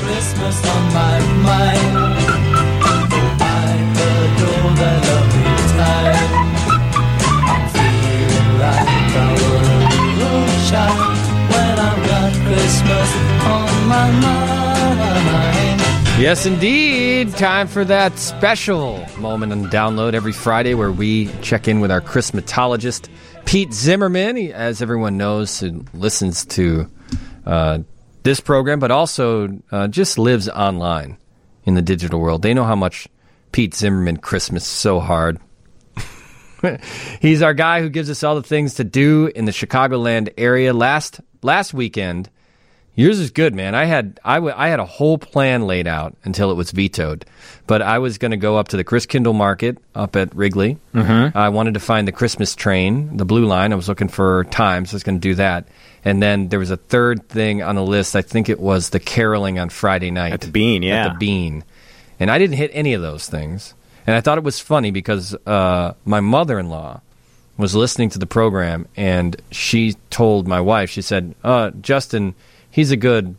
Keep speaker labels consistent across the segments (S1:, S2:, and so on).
S1: Christmas on my mind. I adore that lovely time. I'm feeling like I will shine when I've got Christmas on my mind.
S2: Yes, indeed. Time for that special moment on Download every Friday where we check in with our Christmatologist, Pete Zimmerman. He, as everyone knows, who listens to this program, but also just lives online in the digital world. They know how much Pete Zimmerman Christmas is so hard. He's our guy who gives us all the things to do in the Chicagoland area. Last weekend, yours is good, man. I had a whole plan laid out until it was vetoed. But I was going to go up to the Chris Kindle Market up at Wrigley. Mm-hmm. I wanted to find the Christmas train, the Blue Line. I was looking for time, so I was going to do that. And then there was a third thing on the list. I think it was the caroling on Friday night.
S3: At the Bean, yeah.
S2: At the Bean. And I didn't hit any of those things. And I thought it was funny because my mother-in-law was listening to the program, and she told my wife, she said, Justin, he's a good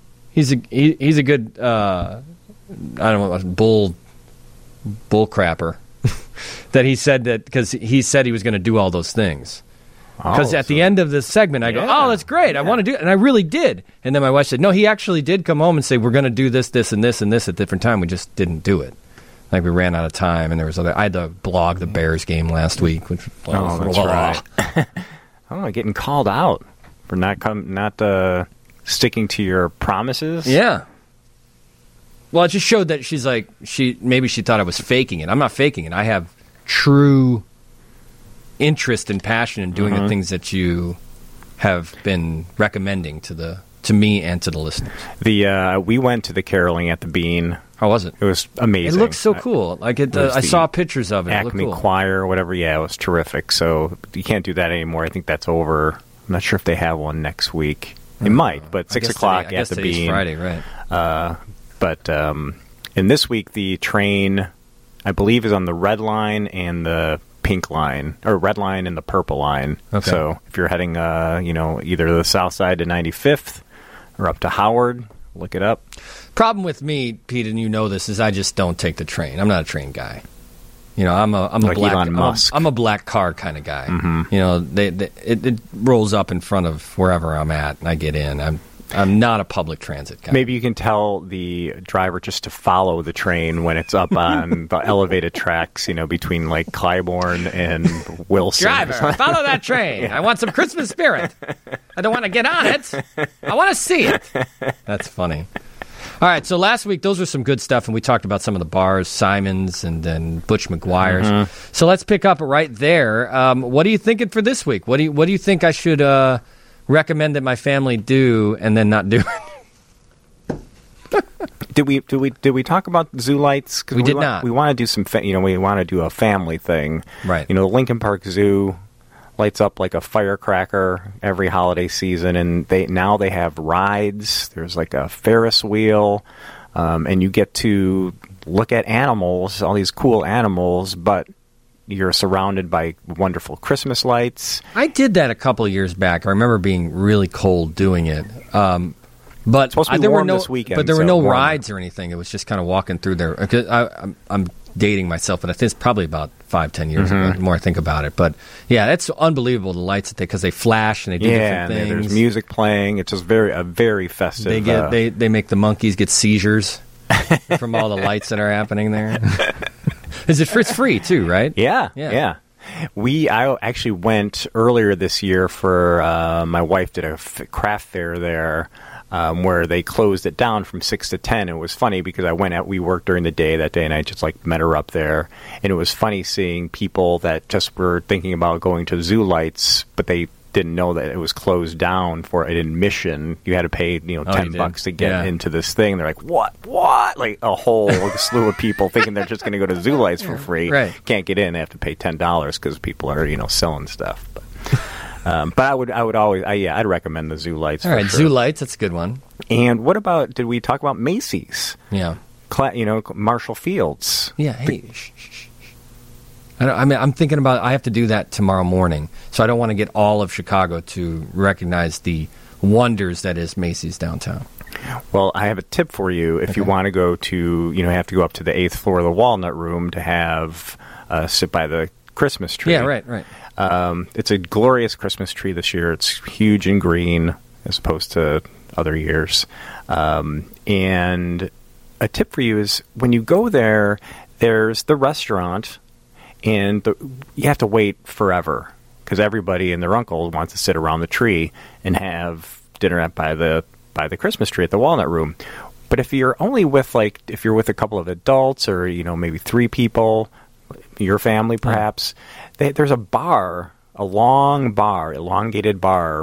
S2: I don't know, bull crapper. That he said that because he said he was going to do all those things. Because at the end of this segment, I go, oh, that's great. I want to do it. And I really did. And then my wife said, no, he actually did come home and say, we're going to do this, this, and this, and this at different time. We just didn't do it. Like we ran out of time, and there was other. I had to blog the Bears game last week. Which
S3: that's right. Oh, getting called out for not sticking to your promises.
S2: Yeah. Well, it just showed that she's like maybe she thought I was faking it. I'm not faking it. I have true interest and passion in doing the things that you have been recommending to me and to the listeners.
S3: We went to the caroling at the Bean.
S2: How was it?
S3: It was amazing.
S2: It looked so cool. Like I saw pictures of it.
S3: Acme
S2: it looked cool.
S3: Choir or whatever. Yeah, it was terrific. So you can't do that anymore. I think that's over. I'm not sure if they have one next week. They might, but 6 o'clock at the Bean.
S2: Friday, right?
S3: And this week the train, I believe, is on the red line and the pink line, or red line and the purple line. Okay. So if you're heading, either the south side to 95th or up to Howard, look it up.
S2: Problem with me, Pete, and you know this, is I just don't take the train. I'm not a train guy. You know, I'm a
S3: like
S2: black
S3: Elon Musk.
S2: I'm a black car kind of guy.
S3: Mm-hmm.
S2: You know, it rolls up in front of wherever I'm at, and I get in. I'm not a public transit guy.
S3: Maybe you can tell the driver just to follow the train when it's up on the elevated tracks, between like Clybourne and Wilson.
S2: Driver, follow that train. Yeah. I want some Christmas spirit. I don't want to get on it. I want to see it. That's funny. All right, so last week, those were some good stuff, and we talked about some of the bars, Simon's and then Butch McGuire's. Mm-hmm. So let's pick up right there. What are you thinking for this week? What do you think I should recommend that my family do and then not do it?
S3: Did we talk about Zoo Lights?
S2: We did not.
S3: We want to do some, we want to do a family thing.
S2: Right.
S3: The Lincoln Park Zoo lights up like a firecracker every holiday season, and they have rides. There's like a Ferris wheel, and you get to look at animals, all these cool animals, but you're surrounded by wonderful Christmas lights.
S2: I did that a couple of years back. I remember being really cold doing it. But
S3: there were no this weekend,
S2: but there were no rides or anything. It was just kind of walking through there. I'm dating myself, but I think it's probably about 5-10 years ago, the more I think about it. But yeah, that's unbelievable, the lights because they flash and they do different things.
S3: There's music playing. It's just a very festive.
S2: They make the monkeys get seizures from all the lights that are happening there. It's free too, right?
S3: Yeah. I actually went earlier this year for my wife did a craft fair there. Where they closed it down from 6 to 10. It was funny because we worked during the day that day, and I just met her up there. And it was funny seeing people that just were thinking about going to Zoo Lights, but they didn't know that it was closed down for an admission. You had to pay $10 to get into this thing. They're like, what? Like a whole slew of people thinking they're just going to go to Zoo Lights for free.
S2: Right.
S3: Can't get in. They have to pay $10 because people are selling stuff. But I would always, I'd recommend the Zoo Lights.
S2: All right,
S3: sure.
S2: Zoo Lights, that's a good one.
S3: And what about? Did we talk about Macy's?
S2: Yeah.
S3: Marshall Fields.
S2: Yeah. Hey. Shh. I'm thinking about. I have to do that tomorrow morning, so I don't want to get all of Chicago to recognize the wonders that is Macy's downtown.
S3: Well, I have a tip for you. If you want to go to, you have to go up to the 8th floor of the Walnut Room to have sit by the Christmas tree.
S2: Yeah, right.
S3: It's a glorious Christmas tree this year. It's huge and green as opposed to other years. And a tip for you is when you go there, there's the restaurant, and you have to wait forever because everybody and their uncle wants to sit around the tree and have dinner by the Christmas tree at the Walnut Room. But if you're only with if you're with a couple of adults or maybe 3 people, your family perhaps, there's a bar, a long bar, elongated bar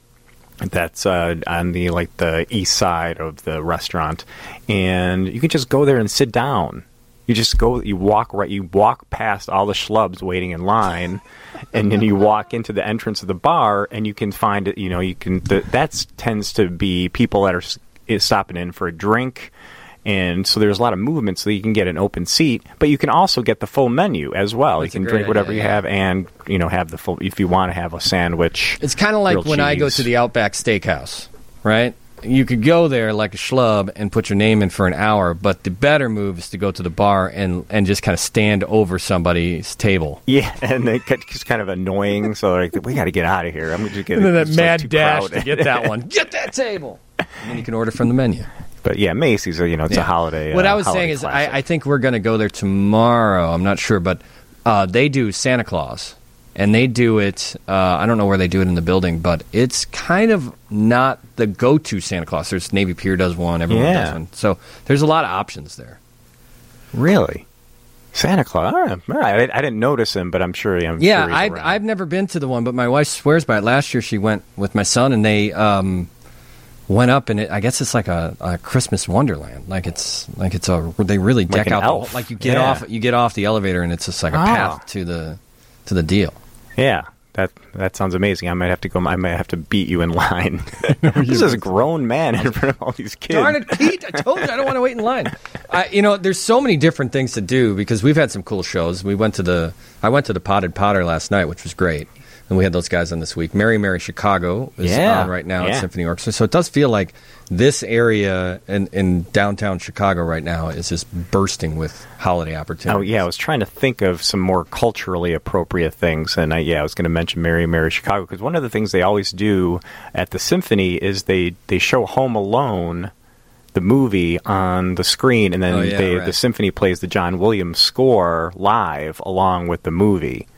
S3: that's on the east side of the restaurant, and you can just go there and sit down. You walk past all the schlubs waiting in line, and then you walk into the entrance of the bar, and you can find it. That tends to be people that are stopping in for a drink, and so there's a lot of movement, so you can get an open seat, but you can also get the full menu as well.
S2: That's
S3: you can drink whatever you have, and have the full. If you want to have a sandwich,
S2: it's kind of like when I go to the Outback Steakhouse, right? You could go there like a schlub and put your name in for an hour, but the better move is to go to the bar and just kind of stand over somebody's table.
S3: Yeah, and it's kind of annoying, so we got to get out of here. I'm just getting
S2: that mad dash to get that one. Get that table! And then you can order from the menu.
S3: But yeah, Macy's, it's a holiday.
S2: What I was saying is I think we're going to go there tomorrow. I'm not sure, but they do Santa Claus. And they do it, I don't know where they do it in the building, but it's kind of not the go-to Santa Claus. There's Navy Pier does one, everyone does one. So there's a lot of options there.
S3: Really? Santa Claus? All right. I didn't notice him, but I'm sure he's around.
S2: I've never been to the one, but my wife swears by it. Last year she went with my son, and they went up, and I guess it's like a Christmas wonderland. They really deck out
S3: elf.
S2: You get off the elevator, and it's just like a path to the deal.
S3: Yeah, that sounds amazing. I might have to go. I might have to beat you in line. This is a grown man in front of all these kids.
S2: Darn it, Pete! I told you I don't want to wait in line. There's so many different things to do because we've had some cool shows. I went to the Potted Potter last night, which was great. And we had those guys on this week. Mary Mary Chicago is on right now at Symphony Orchestra. So it does feel like this area in downtown Chicago right now is just bursting with holiday opportunities.
S3: Oh, yeah. I was trying to think of some more culturally appropriate things. And I was going to mention Mary Mary Chicago because one of the things they always do at the Symphony is they show Home Alone, the movie, on the screen. And then the Symphony plays the John Williams score live along with the movie.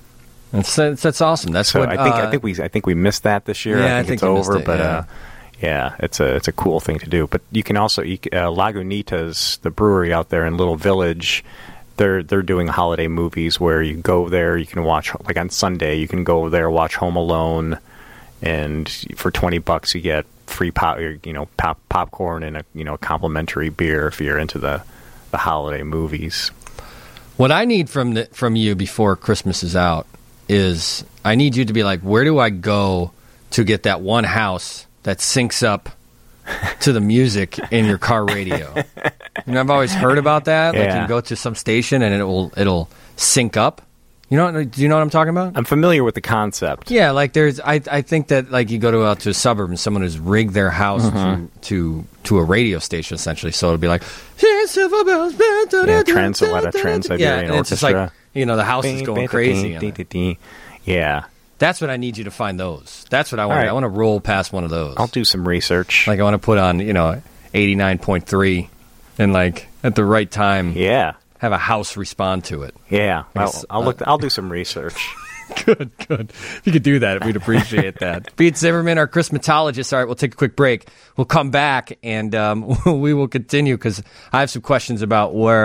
S2: That's awesome. That's what
S3: I think we missed that this year.
S2: Yeah,
S3: I think it's over, but it's a cool thing to do. But you can also Lagunitas, the brewery out there in Little Village. They're doing holiday movies where you go there, you can watch like on Sunday. You can go there, watch Home Alone, and for $20 you get free popcorn and a complimentary beer if you're into the holiday movies.
S2: What I need from you before Christmas is out is I need you to be like, where do I go to get that one house that syncs up to the music in your car radio? I've always heard about that. Like you can go to some station and it'll sync up. Do you know what I'm talking about?
S3: I'm familiar with the concept.
S2: Yeah, like I think that like you go out to a suburb and someone has rigged their house to a radio station essentially. So it'll be like Silver Bells,
S3: Trans-Siberian
S2: and it's just like the house is going crazy.
S3: Yeah.
S2: That's what I need you to find those. That's what I want. Right. I want to roll past one of those.
S3: I'll do some research.
S2: Like I want to put on 89.3 and like at the right time.
S3: Yeah.
S2: Have a house respond to it.
S3: Yeah, I'll do some research.
S2: Good. If you could do that, we'd appreciate that. Pete Zimmerman, our Christmatologist. All right, we'll take a quick break. We'll come back and we will continue because I have some questions about where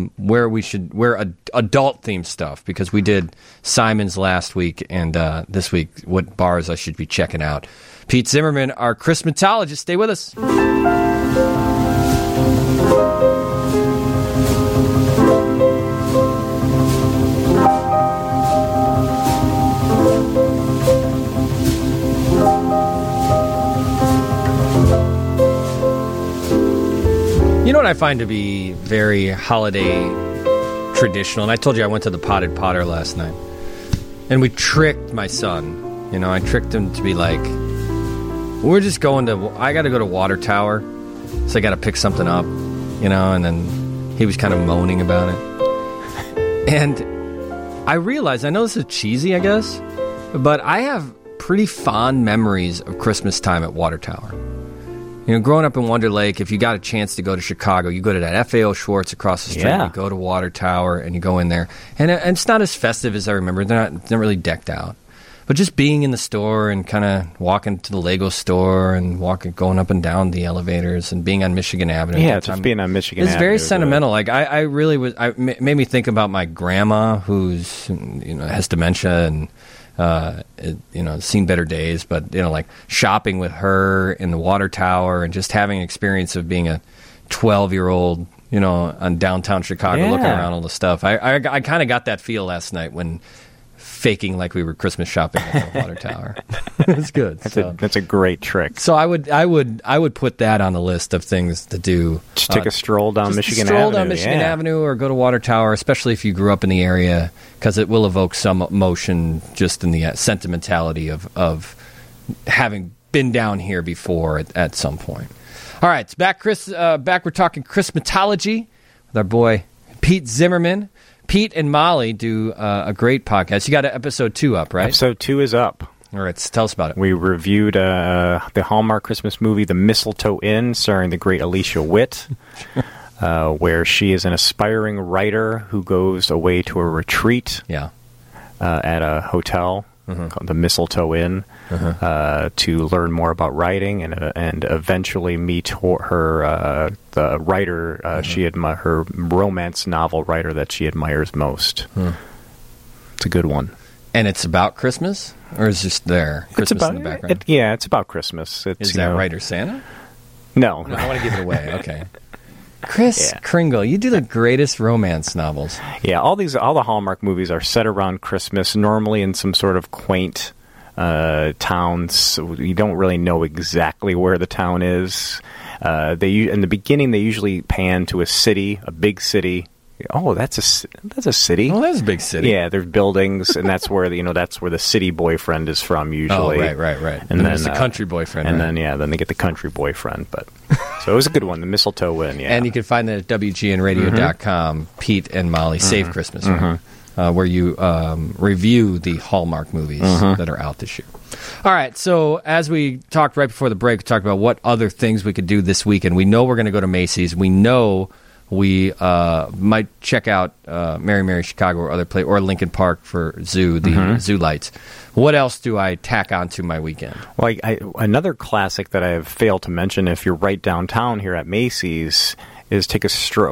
S2: adult themed stuff because we did Simon's last week and this week what bars I should be checking out. Pete Zimmerman, our Christmatologist. Stay with us. You know what I find to be very holiday traditional, and I told you I went to the Potted Potter last night, and we tricked my son. I tricked him to be like, we're just going to. I got to go to Water Tower, so I got to pick something up, And then he was kind of moaning about it, and I realized, I know this is cheesy, I guess, but I have pretty fond memories of Christmas time at Water Tower. Growing up in Wonder Lake, if you got a chance to go to Chicago, you go to that FAO Schwartz across the street, you go to Water Tower, and you go in there. And it's not as festive as I remember. They're not really decked out. But just being in the store and kind of walking to the Lego store and going up and down the elevators and being on Michigan Avenue.
S3: Yeah, just being on Michigan Avenue.
S2: It's very sentimental. Like, I really was, made me think about my grandma who's, has dementia and, seen better days, but, like shopping with her in the Water Tower and just having an experience of being a 12-year-old, on downtown Chicago looking around all the stuff. I kind of got that feel last night when faking like we were Christmas shopping at the Water Tower. It's good.
S3: That's a great trick.
S2: So I would put that on the list of things to do.
S3: Just take a stroll down Michigan Avenue.
S2: Stroll down Michigan Avenue or go to Water Tower, especially if you grew up in the area, because it will evoke some emotion just in the sentimentality of having been down here before at some point. All right, back we're talking Christmatology with our boy Pete Zimmerman. Pete and Molly do a great podcast. You got episode 2 up, right?
S3: Episode 2 is up.
S2: All right, tell us about it.
S3: We reviewed the Hallmark Christmas movie, The Mistletoe Inn, starring the great Alicia Witt, where she is an aspiring writer who goes away to a retreat at a hotel called the Mistletoe Inn to learn more about writing and eventually meet her the writer her romance novel writer that she admires most. It's a good one.
S2: And it's about Christmas, or is it just there? Christmas in the background.
S3: It's about Christmas.
S2: Is that writer Santa?
S3: No,
S2: I want to give it away. Okay. Chris Kringle, you do the greatest romance novels.
S3: Yeah, all the Hallmark movies are set around Christmas, normally in some sort of quaint towns. So you don't really know exactly where the town is. In the beginning, they usually pan to a city, a big city. Oh, that's a city.
S2: Oh, that's a big city.
S3: Yeah, there's buildings, and that's where the city boyfriend is from usually.
S2: Oh, right. And then there's the country boyfriend.
S3: And then they get the country boyfriend. But so it was a good one, the Mistletoe Inn. Yeah,
S2: and you can find that at WGNradio.com. Pete and Molly Save Christmas, where you review the Hallmark movies that are out this year. All right, so as we talked right before the break, we talked about what other things we could do this weekend. We know we're going to go to Macy's. We know we might check out Mary Mary Chicago or other place, or Lincoln Park for the Zoo Lights. What else do I tack onto my weekend?
S3: Well, another classic that I have failed to mention, if you're right downtown here at Macy's, is take a stroll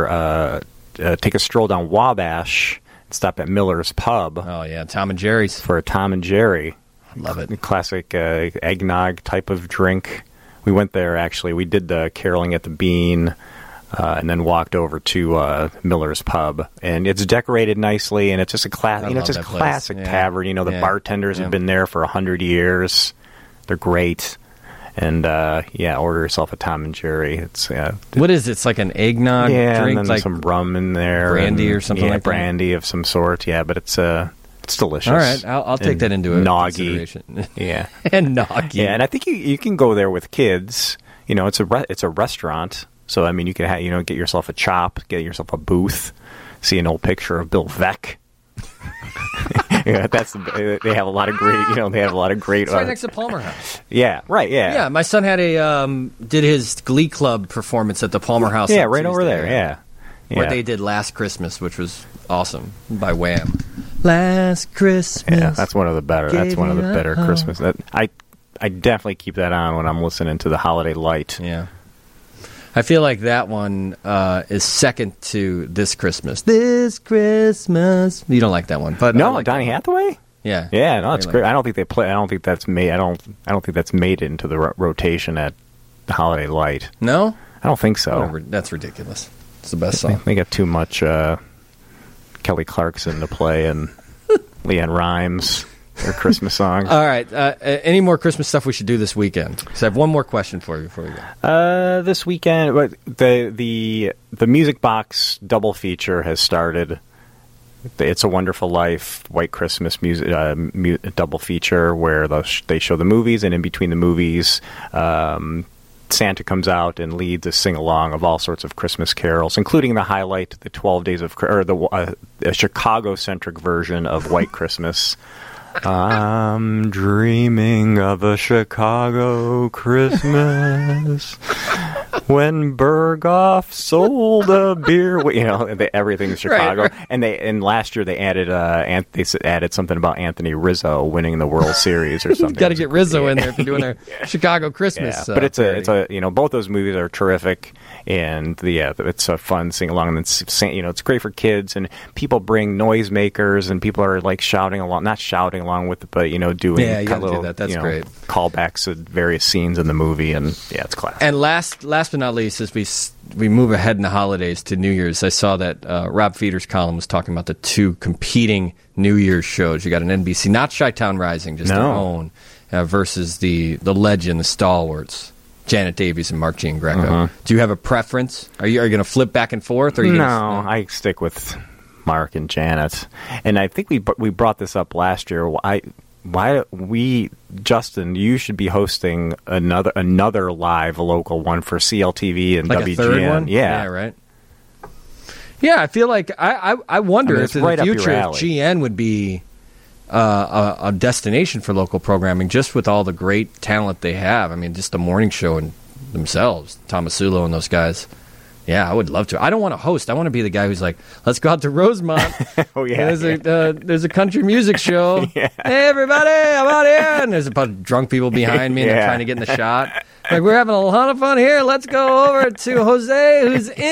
S3: down Wabash and stop at Miller's Pub.
S2: Oh yeah, Tom and Jerry's
S3: for a Tom and Jerry.
S2: I love it.
S3: Classic eggnog type of drink. We went there actually. We did the caroling at the Bean. And then walked over to Miller's Pub, and it's decorated nicely, and it's just a classic tavern. The bartenders have been there for 100 years. They're great, and order yourself a Tom and Jerry. It's
S2: what is it? It's like an eggnog drink,
S3: and then
S2: like
S3: some rum in there,
S2: brandy or something like that.
S3: Brandy of some sort. Yeah, but it's delicious.
S2: All right, I'll take that into consideration.
S3: Yeah,
S2: and noggy.
S3: Yeah, and I think you can go there with kids. It's a restaurant. So, I mean, you can get yourself a chop, get yourself a booth, see an old picture of Bill Veck. They have a lot of great.
S2: It's right next to Palmer House.
S3: Yeah, right. Yeah.
S2: Yeah, my son had did his Glee Club performance at the Palmer House.
S3: Yeah, right over there. Yeah.
S2: Where they did Last Christmas, which was awesome by Wham. Last Christmas.
S3: Yeah, that's one of the better. That's one of the better Christmas. I definitely keep that on when I'm listening to the Holiday Light.
S2: Yeah. I feel like that one is second to This Christmas. This Christmas. You don't like that one, but
S3: no, Donny Hathaway.
S2: Yeah,
S3: yeah, no, it's great. I don't think they play. I don't think that's made. I don't think that's made it into the rotation at the Holiday Light.
S2: No,
S3: I don't think so.
S2: Whatever. That's ridiculous. It's the best song.
S3: They got too much Kelly Clarkson to play and Leanne Rimes. Their Christmas songs.
S2: All right. Any more Christmas stuff we should do this weekend? So I have one more question for you before we go.
S3: This weekend, the Music Box double feature has started. the It's a Wonderful Life, White Christmas music double feature where they show the movies, and in between the movies, Santa comes out and leads a sing-along of all sorts of Christmas carols, including the highlight, the 12 Days of, or the Chicago-centric version of White Christmas. I'm dreaming of a Chicago Christmas when Berghoff sold a beer. Everything's Chicago.
S2: Right.
S3: And last year they added added something about Anthony Rizzo winning the World Series or something.
S2: Got to get Rizzo in there if you're doing a Chicago Christmas.
S3: Yeah, but it's a both those movies are terrific, and it's a fun sing along, and it's great for kids, and people bring noisemakers, and people are like shouting along, not shouting along with it, but doing
S2: you gotta
S3: little
S2: do that. That's great.
S3: Callbacks to various scenes in the movie, and it's classic.
S2: And last but not least, as we move ahead in the holidays to New Year's, I saw that Rob Feeder's column was talking about the two competing New Year's shows. You got an NBC, not Chi-Town Rising, just their own, versus the legend, the stalwarts, Janet Davies and Mark Giangreco. Do you have a preference? Are you going to flip back and forth? Or
S3: I stick with Mark and Janet. And I think we brought this up last year. Justin, you should be hosting another live local one for CLTV and
S2: like
S3: WGN.
S2: A third one?
S3: Yeah,
S2: right. Yeah, I feel like I wonder if in the future if GN would be a destination for local programming, just with all the great talent they have. I mean, just the morning show and themselves, Tomasulo and those guys. Yeah, I would love to. I don't want to host. I want to be the guy who's like, let's go out to Rosemont.
S3: Oh, yeah.
S2: There's a country music show.
S3: Yeah.
S2: Hey, everybody, I'm out here. And there's a bunch of drunk people behind me, and they're trying to get in the shot. Like, we're having a lot of fun here. Let's go over to Jose,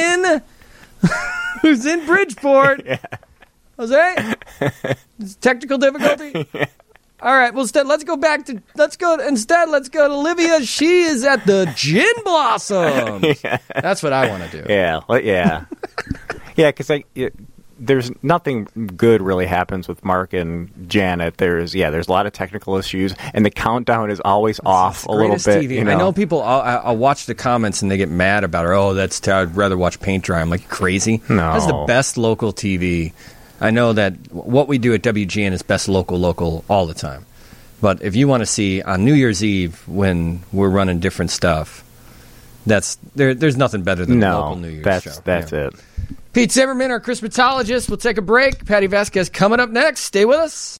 S2: who's in Bridgeport. Yeah. Jose? Technical difficulty? Yeah. All right, well, let's go to Olivia. She is at the Gin Blossoms. Yeah. That's what I want to do.
S3: Yeah. Yeah, because there's nothing good really happens with Mark and Janet. There's a lot of technical issues, and the countdown is always off a little bit.
S2: TV. I know people. I'll watch the comments and they get mad about her. Oh, I'd rather watch paint dry. I'm like, crazy.
S3: No,
S2: that's the best local TV. I know that what we do at WGN is best local all the time. But if you want to see on New Year's Eve when we're running different stuff, there's nothing better than a local New Year's show.
S3: That's it.
S2: Pete Zimmerman, our Christmatologist. We'll take a break. Patty Vasquez coming up next. Stay with us.